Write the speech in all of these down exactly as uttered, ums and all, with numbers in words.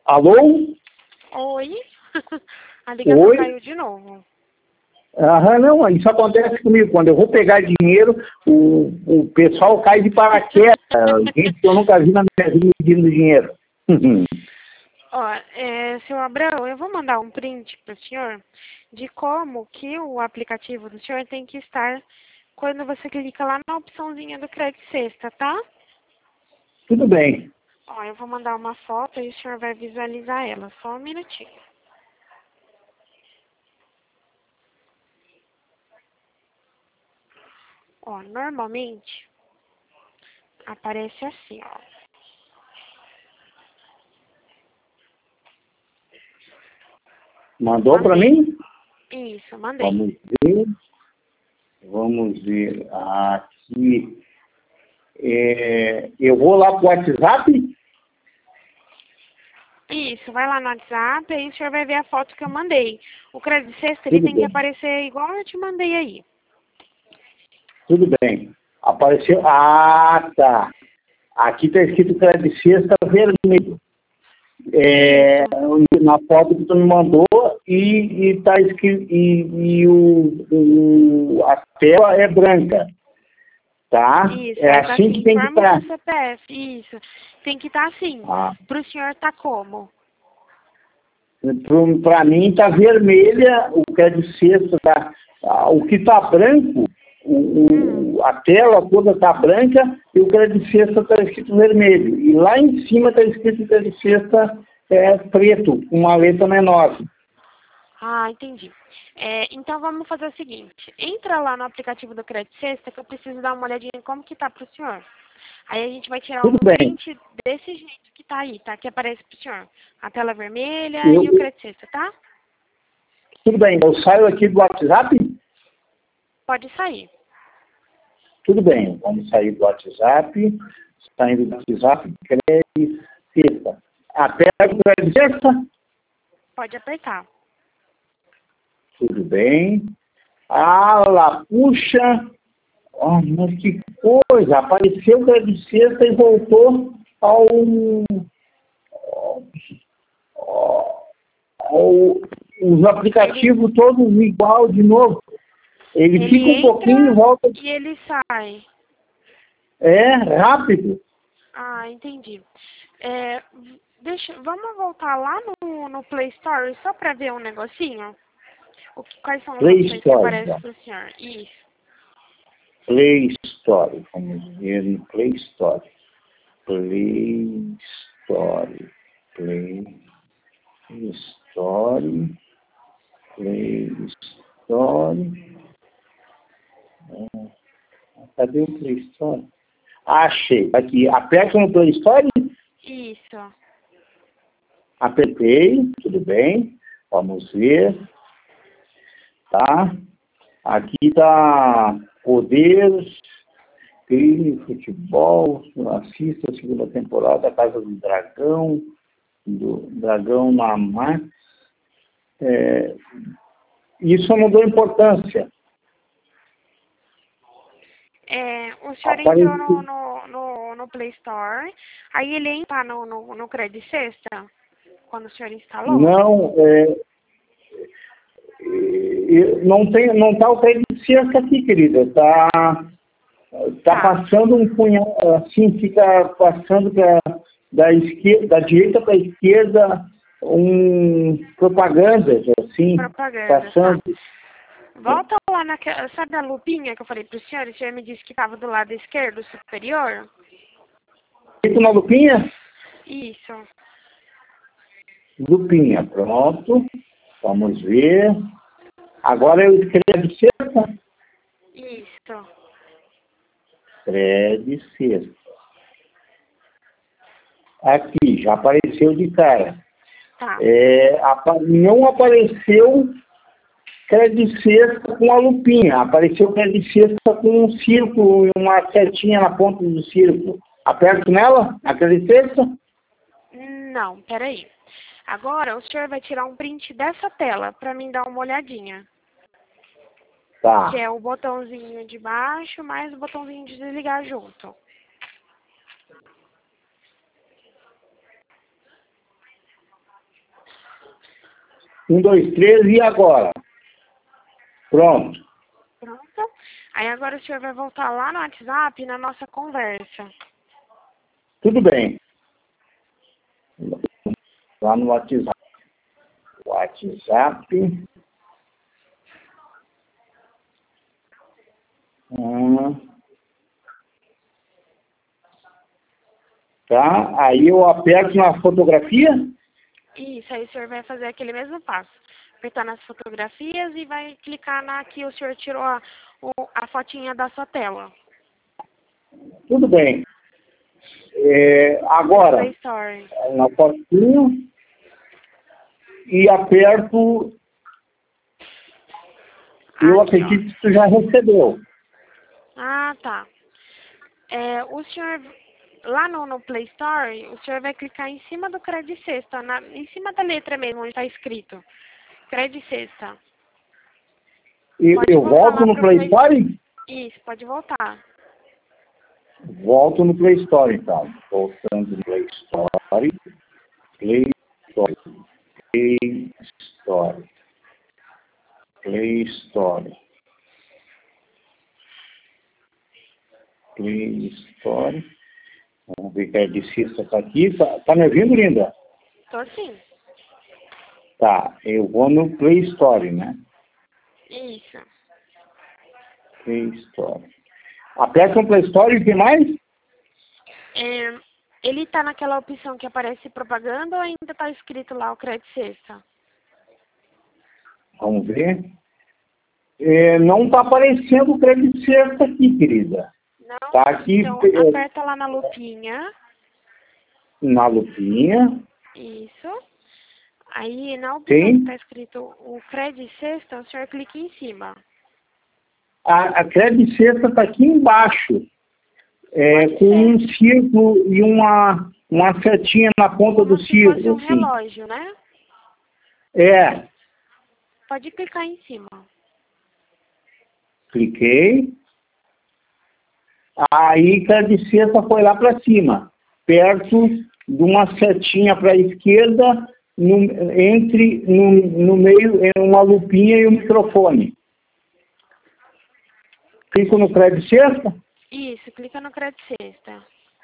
Alô? Oi? A ligação Oi? caiu de novo. Aham, não, isso acontece comigo. Quando eu vou pegar dinheiro, o, o pessoal cai de paraquedas. Gente que eu nunca vi na minha vida pedindo dinheiro. Ó, é, senhor Abraão, eu vou mandar um print para o senhor de como que o aplicativo do senhor tem que estar quando você clica lá na opçãozinha do crédito sexta, tá? Tudo bem. Ó, eu vou mandar uma foto e o senhor vai visualizar ela. Só um minutinho. Ó, normalmente aparece assim, ó. Mandou para mim? Isso, mandei. Vamos ver. Vamos ver. Aqui. É, eu vou lá para o WhatsApp? Isso, vai lá no WhatsApp, aí o senhor vai ver a foto que eu mandei. O crédito sexta, ele Tudo tem que bem. aparecer igual eu te mandei aí. Tudo bem. Apareceu. Ah, tá. Aqui está escrito crédito sexta vermelho. É, na foto que tu me mandou e, e, tá escrito, e, e o, o, a tela é branca. Tá? Isso, É aí tá assim assim, que tem que informa o estar. seu C P F, isso. Tem que estar assim. Ah, Pro senhor tá como? Para mim está vermelha, o que é de sexta, tá, ah, o que está branco, o, o- a tela toda está branca e o que é de sexta está escrito vermelho. E lá em cima está escrito que é de sexta é preto, com uma letra menor. Ah, entendi. É, então vamos fazer o seguinte. Entra lá no aplicativo do Crédito Sexta que eu preciso dar uma olhadinha em como que tá pro senhor. Aí a gente vai tirar Tudo um bem. print desse jeito que tá aí, tá? Que aparece pro senhor. A tela vermelha Eu, e o Crédito Sexta, tá? tudo bem, eu saio aqui do WhatsApp? Pode sair. Tudo bem, vamos sair do WhatsApp, saindo do WhatsApp, crédito sexta. Até o crédito sexta? Pode apertar. Tudo bem. Ah, lá, puxa. Oh, mas que coisa. Apareceu o crédito sexta e voltou ao, ao, ao os Ele, aplicativos todos igual de novo. Ele ele fica um pouquinho e entra volta. e ele sai. É, rápido. Ah, entendi. É, deixa, vamos voltar lá no, no Play Store só para ver um negocinho? O que, quais são as Play opções que Store. aparecem Já. para o senhor? Isso. Play Store. Vamos ver no Play Store. Play Store. Play Store. Play Store. Ah, cadê o Play Store? Achei. Aqui. Aperta no Play Store. Isso. Apertei. Tudo bem. Vamos ver. Tá? Aqui está poder, crime, futebol, assista a segunda temporada, Casa do Dragão, do Dragão na Max. É, isso eu não dou importância. É, o senhor entrou no, Apareceu. no, no, no Play Store, aí ele entra no, no, no Crédito Sexta, quando o senhor instalou? Não, é, é, não tem, não está o crédito sexta aqui, querida. Está tá Tá. passando um punhal, assim, fica passando da, da, esquerda, da direita para a esquerda um propagandas, assim, Propaganda, passando. tá. Volta lá naquela, sabe a lupinha que eu falei pro senhor? O senhor me disse que estava do lado esquerdo superior? Clica na lupinha? Isso. Lupinha, pronto. Vamos ver. Agora eu escrevo sexta. Isso. Escreve sexta. Aqui, já apareceu de cara. Tá. É, apa- não apareceu crédito sexta com a lupinha. Apareceu crédito sexta com um círculo e uma setinha na ponta do círculo. Aperto nela, a crédito sexta. Não, peraí. Agora o senhor vai tirar um print dessa tela para mim dar uma olhadinha. Tá. Que é o botãozinho de baixo mais o botãozinho de desligar junto. Um, dois, três, e agora? Pronto. Pronto. Aí agora o senhor vai voltar lá no WhatsApp, na nossa conversa. Tudo bem. Lá no WhatsApp. WhatsApp. Hum. Tá? Aí eu aperto na fotografia. Isso, aí o senhor vai fazer aquele mesmo passo. Apertar nas fotografias e vai clicar na que o senhor tirou a, o, a fotinha da sua tela. Tudo bem. É, agora, Play Store. na fotinha, e aperto. Eu Aqui, acredito que tu já recebeu. Ah, tá. É, o senhor, lá no, no Play Store, o senhor vai clicar em cima do Credit Sexta, na, em cima da letra mesmo, onde está escrito. Credit Sexta. E, Pode eu voltar volto lá no pro Play Play... Store? Isso, pode voltar. Volto no Play Store, então. Voltando no Play Store. Play Store. Play Store. Play Store. Play Store. Vamos ver que a Edicista está aqui. Tá, tá me ouvindo, linda? Tô sim. Tá, eu vou no Play Store, né? Isso. Play Store. Aperta no Play Store e o que mais? É, ele tá naquela opção que aparece propaganda ou ainda tá escrito lá o Credit Sexta? Vamos ver. É, não está aparecendo o crédito certo aqui, querida. Não? Está aqui Então, é, aperta lá na lupinha. na lupinha. Isso. Aí, na opção que Tem. tá escrito o Credit Sexta, o senhor clica em cima. A, a crédito certa está aqui embaixo. É, Pode com ser. um círculo e uma, uma setinha na ponta Como do se fosse um círculo, assim. relógio, né? É. Pode clicar em cima. Cliquei. Aí crédito certa foi lá para cima. Perto de uma setinha para a esquerda, no, entre, no, no meio, é uma lupinha e um microfone. Clico no crédito certa. Isso, clica no Credit Sexta.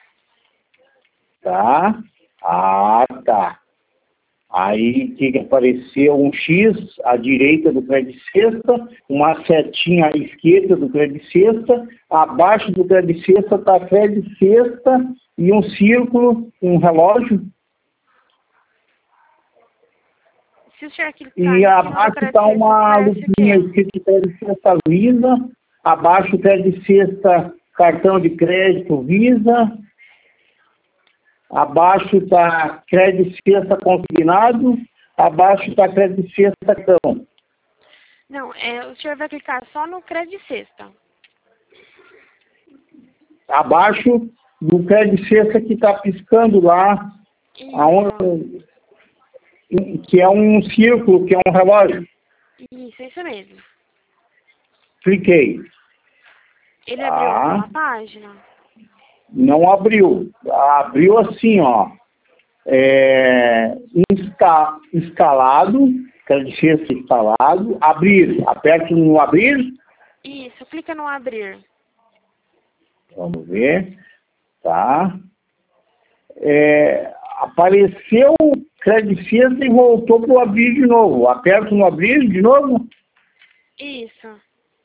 Tá. Ah, tá. Aí tem que aparecer um X à direita do crédito cesta, uma setinha à esquerda do crédito cesta, abaixo do crédito cesta está crédito cesta e um círculo, um relógio. Se o senhor clicar E em cima do abaixo Credit está Sexta, uma aparece o lupinha quê? escrito crédito cesta Visa, abaixo crédito cesta cartão de crédito Visa, abaixo está crédito cesta consignado, abaixo está crédito cesta cartão. Não, é, o senhor vai clicar só no Credit Sexta. Abaixo do crédito cesta que está piscando lá, aonde, que é um círculo, que é um relógio. Isso, isso mesmo. Cliquei. Ele Tá. abriu alguma página? Não abriu. Abriu assim, ó. É, insta, instalado, crédito cesta instalado, abrir. Aperte no abrir. Isso, clica no abrir. Vamos ver. Tá. É, apareceu crédito cesta e voltou para o abrir de novo. Aperto no abrir de novo. Isso.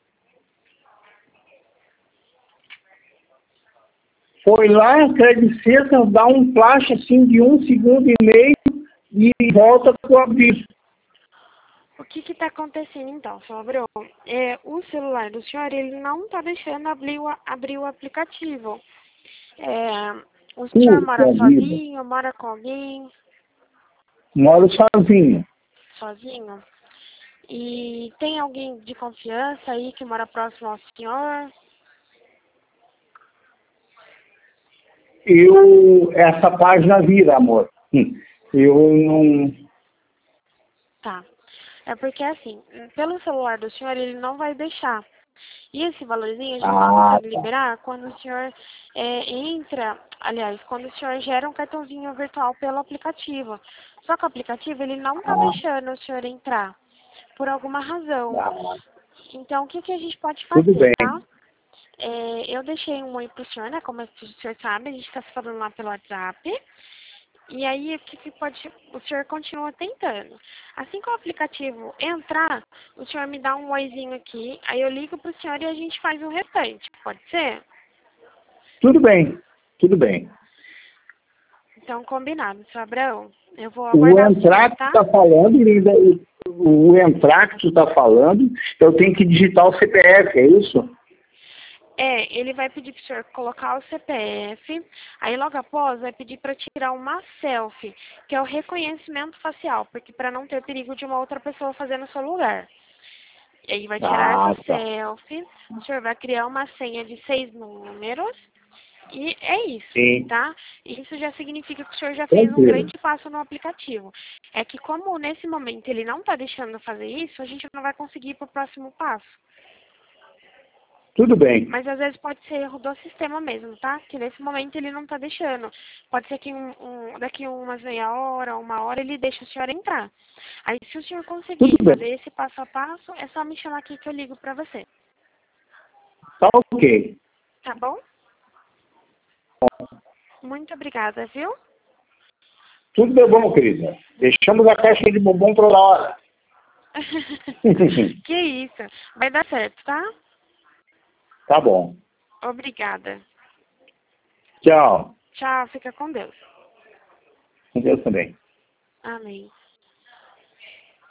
Foi lá, crédito cesta, dá um flash assim de um segundo e meio e volta para o abrir. O que está acontecendo então, seu Abreu? É, o celular do senhor, ele não está deixando abrir o, abrir o aplicativo. É, o senhor mora Puxa vida. sozinho, mora com alguém? Moro sozinho. Sozinho? E tem alguém de confiança aí que mora próximo ao senhor? Eu, essa página vira, amor. Hum. Eu não... Tá. É porque assim, pelo celular do senhor, ele não vai deixar. E esse valorzinho a gente só Ah, consegue tá. liberar quando o senhor é, entra, aliás, quando o senhor gera um cartãozinho virtual pelo aplicativo. Só que o aplicativo, ele não tá deixando o senhor entrar, por alguma razão. Ah, Então, o que, que a gente pode tudo fazer, bem. tá? É, eu deixei um oi pro senhor, né? Como o senhor sabe, a gente tá se falando lá pelo WhatsApp. E aí, o que, que pode... O senhor continua tentando. Assim que o aplicativo entrar, o senhor me dá um oizinho aqui, aí eu ligo pro senhor e a gente faz o restante. Pode ser? Tudo bem, tudo bem. Então, combinado, senhor Abraão. Eu vou O aguardar o entrar senhor, que tu tá? está falando, Linda, o, o entrar que tu está falando, eu tenho que digitar o C P F, é isso? É, ele vai pedir pro senhor colocar o C P F, aí logo após vai pedir para tirar uma selfie, que é o reconhecimento facial, porque para não ter perigo de uma outra pessoa fazer no seu lugar. E aí vai tirar Ah, essa tá. selfie, o senhor vai criar uma senha de seis números, e é isso, Sim, tá? Isso já significa que o senhor já fez um tranquilo. grande passo no aplicativo. É que como nesse momento ele não está deixando fazer isso, a gente não vai conseguir ir para o próximo passo. Tudo bem. Mas às vezes pode ser erro do sistema mesmo, tá? Que nesse momento ele não tá deixando. Pode ser que um, um, daqui umas meia hora, uma hora, ele deixa o senhor entrar. Aí se o senhor conseguir Tudo fazer bem. esse passo a passo, é só me chamar aqui que eu ligo pra você. Tá ok. Tá bom? Muito obrigada, viu? Tudo de bom, querida. Deixamos a caixa de bombom para hora. Que isso. Vai dar certo, tá? Tá bom. Obrigada. Tchau. Tchau, fica com Deus. Com Deus também. Amém.